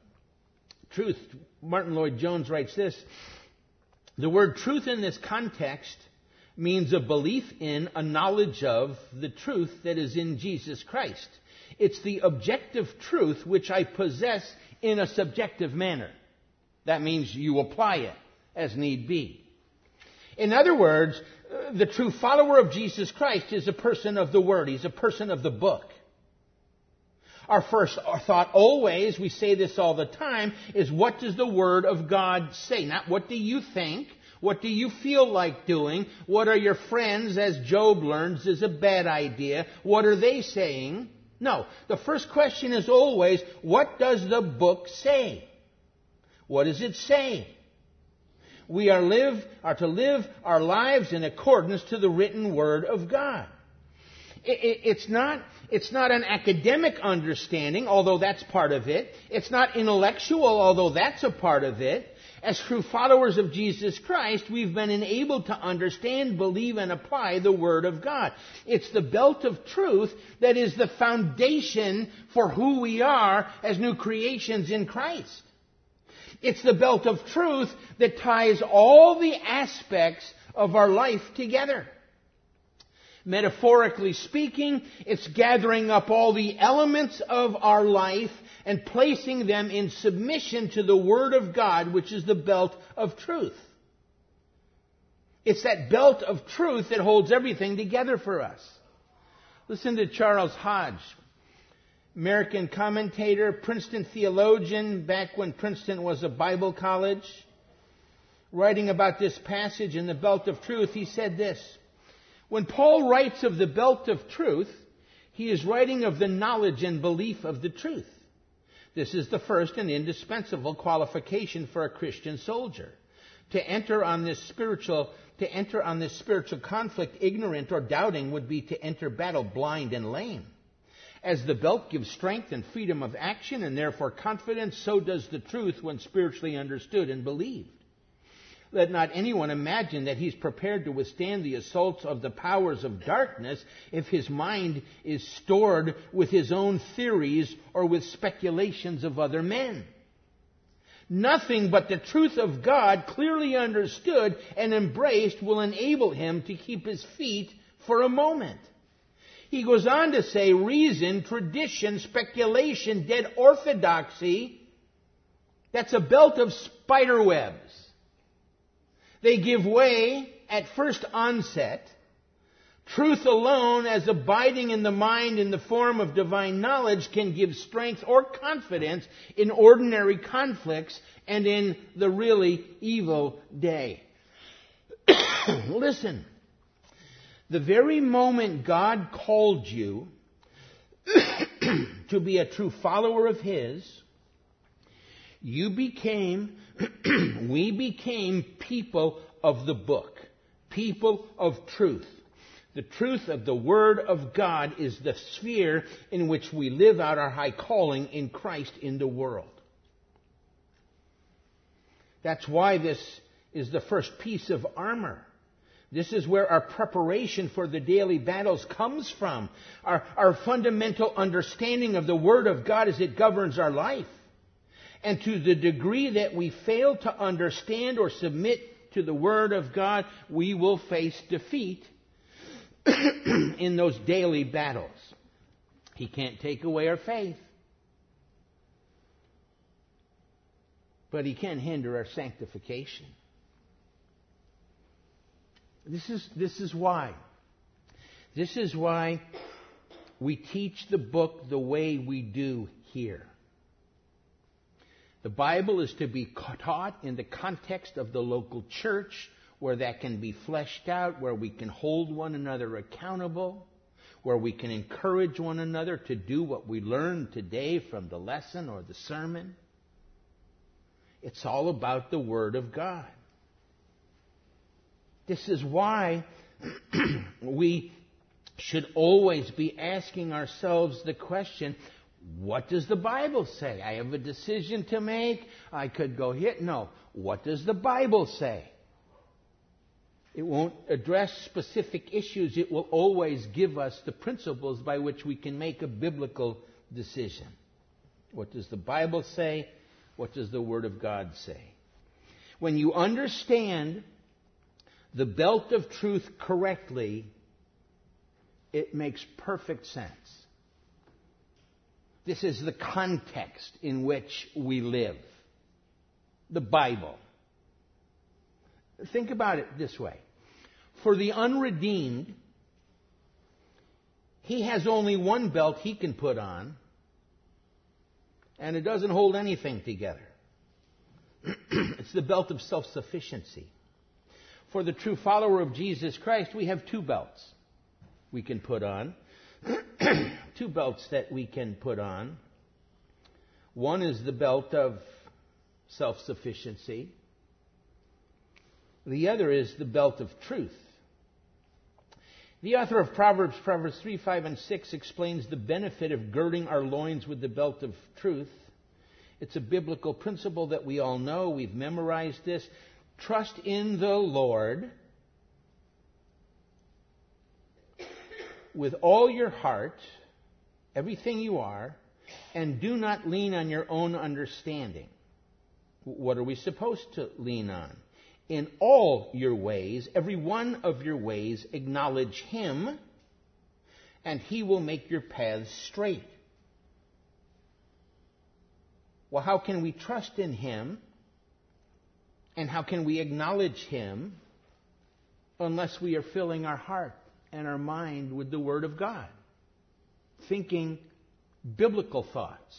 truth, Martin Lloyd-Jones writes this: the word truth in this context means a belief in, a knowledge of, the truth that is in Jesus Christ. It's the objective truth which I possess in a subjective manner. That means you apply it as need be. In other words, the true follower of Jesus Christ is a person of the Word. He's a person of the book. Our first thought always, we say this all the time, is what does the Word of God say? Not what do you think, what do you feel like doing, what are your friends, as Job learns, is a bad idea, what are they saying? No, the first question is always, what does the book say? What does it say? We are live are to live our lives in accordance to the written Word of God. It, it, it's not it's not an academic understanding, although that's part of it. It's not intellectual, although that's a part of it. As true followers of Jesus Christ, we've been enabled to understand, believe, and apply the Word of God. It's the belt of truth that is the foundation for who we are as new creations in Christ. It's the belt of truth that ties all the aspects of our life together. Metaphorically speaking, it's gathering up all the elements of our life and placing them in submission to the Word of God, which is the belt of truth. It's that belt of truth that holds everything together for us. Listen to Charles Hodge, American commentator, Princeton theologian, back when Princeton was a Bible college. Writing about this passage in the belt of truth, he said this: when Paul writes of the belt of truth, he is writing of the knowledge and belief of the truth. This is the first and indispensable qualification for a Christian soldier. To enter on this spiritual, to enter on this spiritual conflict ignorant or doubting would be to enter battle blind and lame. As the belt gives strength and freedom of action and therefore confidence, so does the truth when spiritually understood and believed. Let not anyone imagine that he's prepared to withstand the assaults of the powers of darkness if his mind is stored with his own theories or with speculations of other men. Nothing but the truth of God, clearly understood and embraced, will enable him to keep his feet for a moment. He goes on to say, reason, tradition, speculation, dead orthodoxy, that's a belt of spider webs. They give way at first onset. Truth alone, as abiding in the mind in the form of divine knowledge, can give strength or confidence in ordinary conflicts and in the really evil day. Listen, the very moment God called you to be a true follower of His, you became, we became people of the book, people of truth. The truth of the Word of God is the sphere in which we live out our high calling in Christ in the world. That's why this is the first piece of armor. This is where our preparation for the daily battles comes from. Our, our fundamental understanding of the Word of God as it governs our life. And to the degree that we fail to understand or submit to the Word of God, we will face defeat in those daily battles. He can't take away our faith, but He can hinder our sanctification. This is, this is why. This is why we teach the book the way we do here. The Bible is to be taught in the context of the local church, where that can be fleshed out, where we can hold one another accountable, where we can encourage one another to do what we learned today from the lesson or the sermon. It's all about the Word of God. This is why we should always be asking ourselves the question, what does the Bible say? I have a decision to make. I could go here. No. What does the Bible say? It won't address specific issues. It will always give us the principles by which we can make a biblical decision. What does the Bible say? What does the Word of God say? When you understand the belt of truth correctly, it makes perfect sense. This is the context in which we live. The Bible. Think about it this way. For the unredeemed, he has only one belt he can put on, and it doesn't hold anything together. It's the belt of self-sufficiency. For the true follower of Jesus Christ, we have two belts we can put on. Two belts that we can put on. One is the belt of self-sufficiency. The other is the belt of truth. The author of Proverbs, Proverbs three, five, and six, explains the benefit of girding our loins with the belt of truth. It's a biblical principle that we all know. We've memorized this. Trust in the Lord with all your heart, everything you are, and do not lean on your own understanding. What are we supposed to lean on? In all your ways, every one of your ways, acknowledge Him, and He will make your paths straight. Well, how can we trust in Him, and how can we acknowledge Him unless we are filling our heart and our mind with the Word of God, thinking biblical thoughts?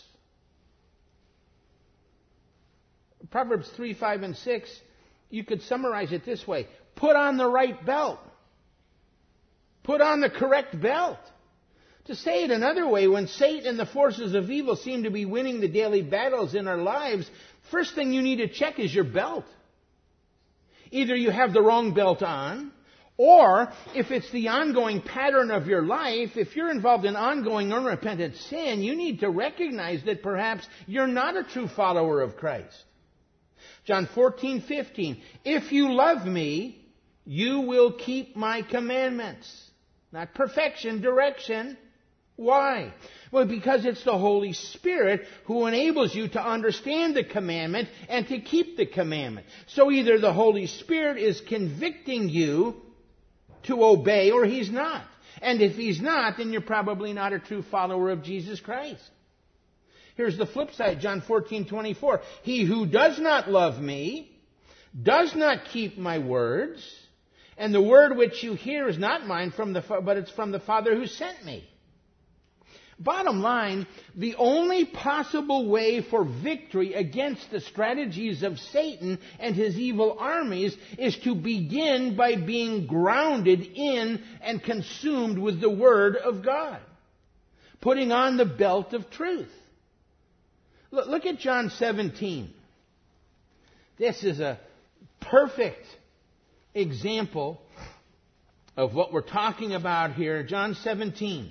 Proverbs three, five, and six, you could summarize it this way. Put on the right belt. Put on the correct belt. To say it another way, when Satan and the forces of evil seem to be winning the daily battles in our lives, first thing you need to check is your belt. Either you have the wrong belt on, or if it's the ongoing pattern of your life, if you're involved in ongoing unrepentant sin, you need to recognize that perhaps you're not a true follower of Christ. John fourteen, fifteen. If you love me, you will keep my commandments. Not perfection, direction. Why? Well, because it's the Holy Spirit who enables you to understand the commandment and to keep the commandment. So either the Holy Spirit is convicting you to obey, or He's not. And if He's not, then you're probably not a true follower of Jesus Christ. Here's the flip side, John fourteen, twenty-four. He who does not love me does not keep my words, and the word which you hear is not mine, from the but it's from the Father who sent me. Bottom line, the only possible way for victory against the strategies of Satan and his evil armies is to begin by being grounded in and consumed with the Word of God. Putting on the belt of truth. Look at John seventeen. This is a perfect example of what we're talking about here. John seventeen.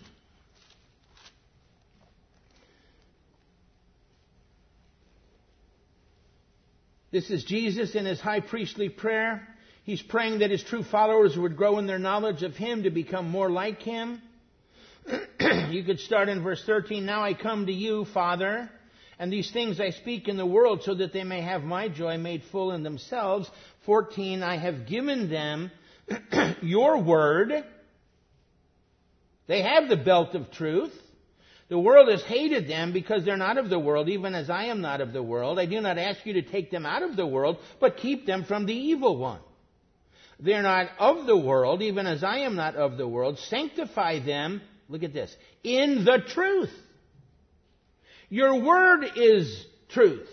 This is Jesus in His high priestly prayer. He's praying that His true followers would grow in their knowledge of Him to become more like Him. You could start in verse thirteen. Now I come to you, Father, and these things I speak in the world so that they may have my joy made full in themselves. fourteen. I have given them your word. They have the belt of truth. The world has hated them because they're not of the world, even as I am not of the world. I do not ask you to take them out of the world, but keep them from the evil one. They're not of the world, even as I am not of the world. Sanctify them, look at this, in the truth. Your word is truth.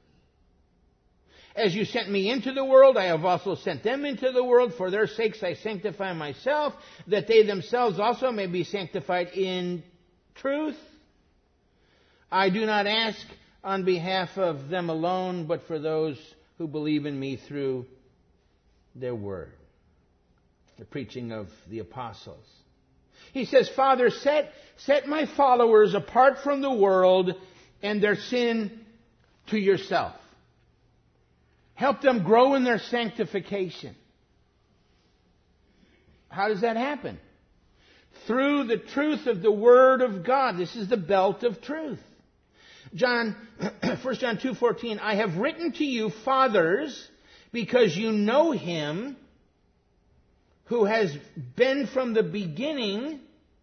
As you sent me into the world, I have also sent them into the world. For their sakes I sanctify myself, that they themselves also may be sanctified in truth. I do not ask on behalf of them alone, but for those who believe in me through their word. The preaching of the apostles. He says, Father, set, set my followers apart from the world and their sin to yourself. Help them grow in their sanctification. How does that happen? Through the truth of the Word of God. This is the belt of truth. John, First John two fourteen, I have written to you, fathers, because you know him who has been from the beginning.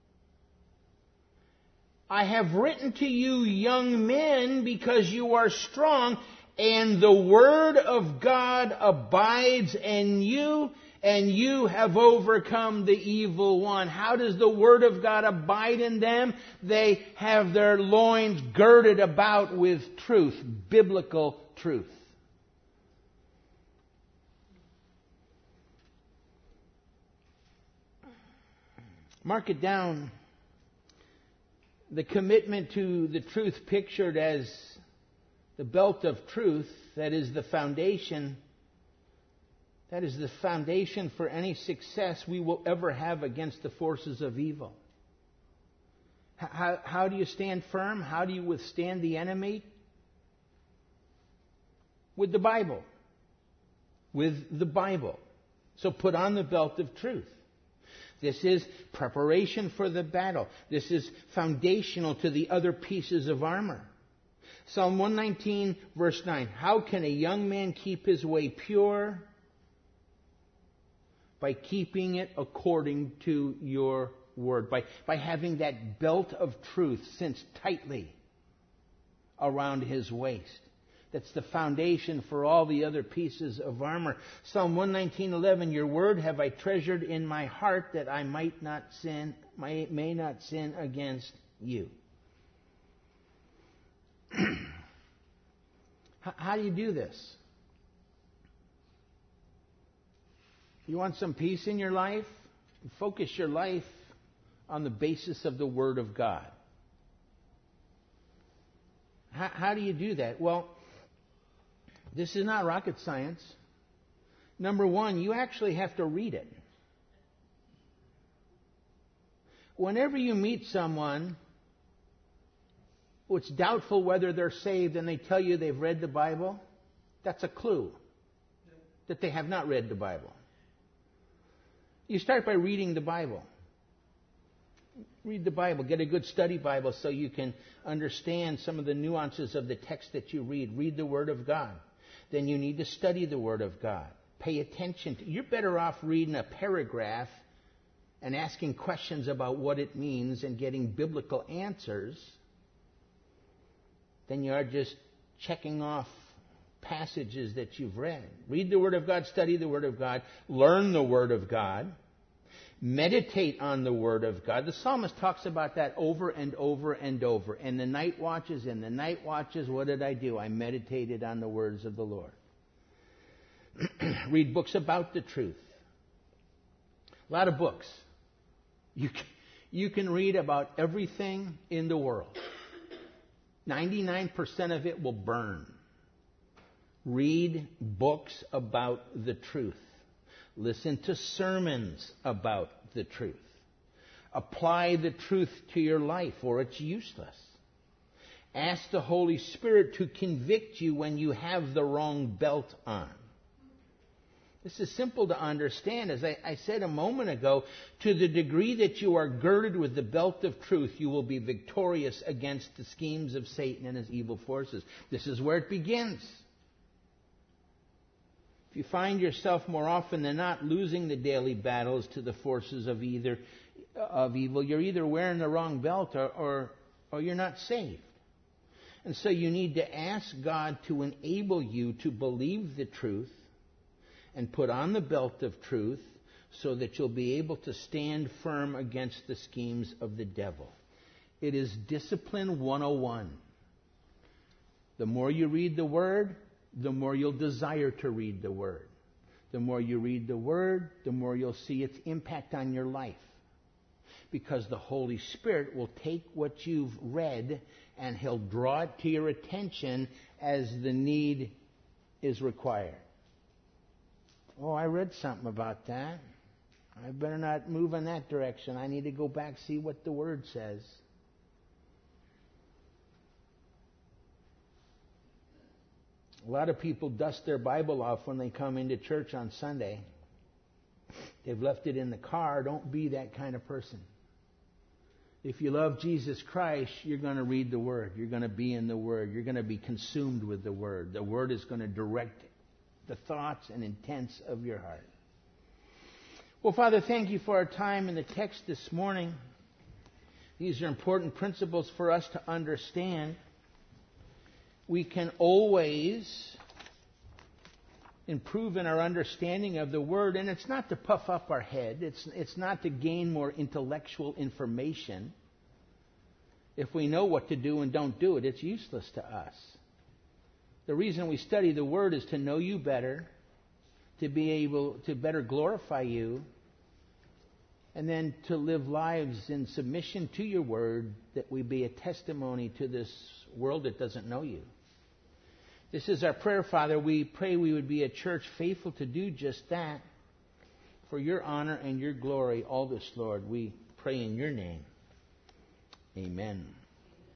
I have written to you, young men, because you are strong, and the word of God abides in you, and you have overcome the evil one. How does the word of God abide in them? They have their loins girded about with truth, biblical truth. Mark it down. The commitment to the truth pictured as the belt of truth, that is the foundation, that is the foundation for any success we will ever have against the forces of evil. How, how do you stand firm? How do you withstand the enemy? With the Bible. With the Bible. So put on the belt of truth. This is preparation for the battle. This is foundational to the other pieces of armor. Psalm one nineteen, verse nine. How can a young man keep his way pure? By keeping it according to your word. By, by having that belt of truth cinched tightly around his waist. That's the foundation for all the other pieces of armor. Psalm one nineteen, eleven, your word have I treasured in my heart that I might not sin, may, may not sin against you. how, how do you do this? You want some peace in your life? Focus your life on the basis of the Word of God. How, how do you do that? Well, this is not rocket science. Number one, you actually have to read it. Whenever you meet someone who it's doubtful whether they're saved and they tell you they've read the Bible, that's a clue that they have not read the Bible. You start by reading the Bible. Read the Bible. Get a good study Bible so you can understand some of the nuances of the text that you read. Read the Word of God. Then you need to study the Word of God. Pay attention to. You're better off reading a paragraph and asking questions about what it means and getting biblical answers than you are just checking off passages that you've read. Read the Word of God, study the Word of God, learn the Word of God, meditate on the Word of God. The psalmist talks about that over and over and over. And the night watches, and the night watches, what did I do? I meditated on the words of the Lord. Read books about the truth. A lot of books. You can, you can read about everything in the world. ninety-nine percent of it will burn. Read books about the truth. Listen to sermons about the truth. Apply the truth to your life or it's useless. Ask the Holy Spirit to convict you when you have the wrong belt on. This is simple to understand. As I, I said a moment ago, to the degree that you are girded with the belt of truth, you will be victorious against the schemes of Satan and his evil forces. This is where it begins. If you find yourself more often than not losing the daily battles to the forces of either of evil, you're either wearing the wrong belt or, or, or you're not saved. And so you need to ask God to enable you to believe the truth and put on the belt of truth so that you'll be able to stand firm against the schemes of the devil. It is discipline one oh one. The more you read the Word, the more you'll desire to read the Word. The more you read the Word, the more you'll see its impact on your life. Because the Holy Spirit will take what you've read and He'll draw it to your attention as the need is required. Oh, I read something about that. I better not move in that direction. I need to go back, see what the Word says. A lot of people dust their Bible off when they come into church on Sunday. They've left it in the car. Don't be that kind of person. If you love Jesus Christ, you're going to read the Word. You're going to be in the Word. You're going to be consumed with the Word. The Word is going to direct the thoughts and intents of your heart. Well, Father, thank you for our time in the text this morning. These are important principles for us to understand. We can always improve in our understanding of the Word, and it's not to puff up our head. It's, it's not to gain more intellectual information. If we know what to do and don't do it, it's useless to us. The reason we study the Word is to know you better, to be able to better glorify you, and then to live lives in submission to your Word, that we be a testimony to this world that doesn't know you. This is our prayer, Father. We pray we would be a church faithful to do just that. For your honor and your glory, all this, Lord, we pray in your name. Amen.